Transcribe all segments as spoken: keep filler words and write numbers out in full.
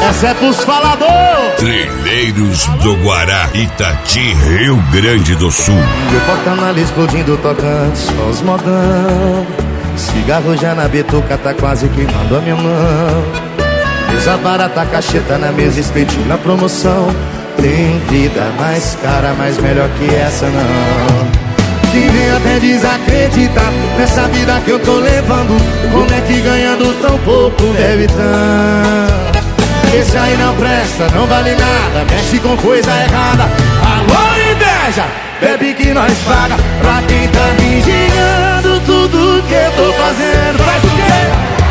Essa é pros falador. Trilheiros do Guará, Itati, Rio Grande do Sul. Meu porta-malas explodindo, tocando só os modão. Cigarro já na bituca, tá quase queimando a minha mão. Mesa barata, cacheta na mesa, espetinho na promoção. Tem vida mais cara, mas melhor que essa não. Quem vem até desacreditar nessa vida que eu tô levando. Como é que ganhando tão pouco deve tanto? Esse aí não presta, não vale nada, mexe com coisa errada. Alô, inveja, bebe que nós paga. Pra quem tá vigiando tudo que eu tô fazendo. Faz o quê?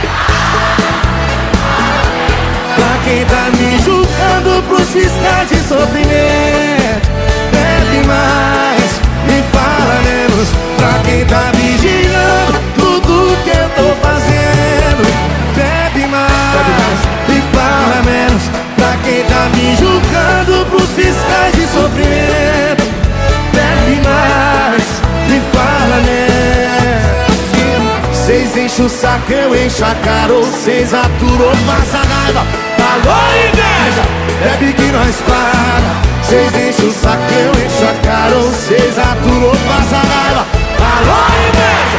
Pra quem tá me julgando pros fiscais de sofrimento. Bebe mais e fala menos. Pra quem tá vigiando tudo que eu tô fazendo. Bebe mais e fala menos. Pra quem tá me julgando pros fiscais de sofrimento. Bebe mais e fala menos. Cês enchem o saco, eu encho a cara. Ou cês aturam, passa raiva. Alô, inveja, bebe que nós paga. Cês enchem o saco, eu encho a cara. Ou cês aturam, passa raiva. Alô, inveja.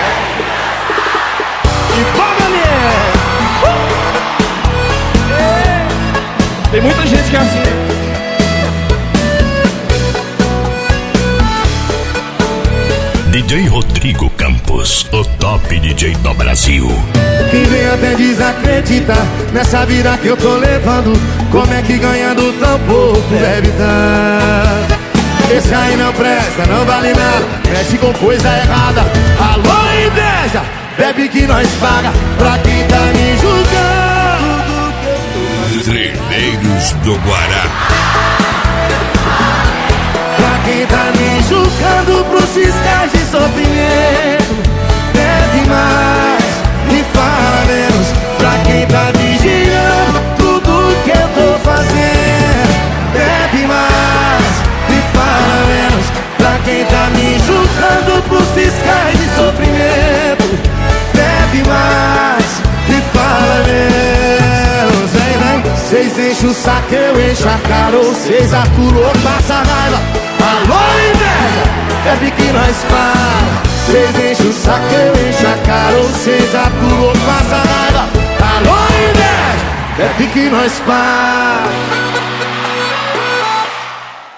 E paga, minha. Tem muita gente que é assim. D J Rodrigo Campos, o top D J do Brasil. Quem vem até desacreditar nessa vida que eu tô levando. Como é que ganhando tão pouco deve dar? Esse aí não presta, não vale nada, mexe com coisa errada. Alô, inveja, bebe que nós paga. Pra quem tá me julgando. Trilheiros do Guará. Pra quem tá me julgando pros fiscais de sofrimento. Bebe mais e fala menos. Pra quem tá vigiando tudo que eu tô fazendo. Bebe mais e fala menos. Pra quem tá me julgando pros fiscais de sofrimento. Bebe mais e fala menos. Vem, vem. Cês enchem o saco, eu encho a cara. Ou cês aturam, passa raiva. Alô, inveja, bebe que nós paga. Cês enchem o saco, eu encho a cara. Ou cês aturam, passa raiva. Alô, inveja, bebe que nós paga.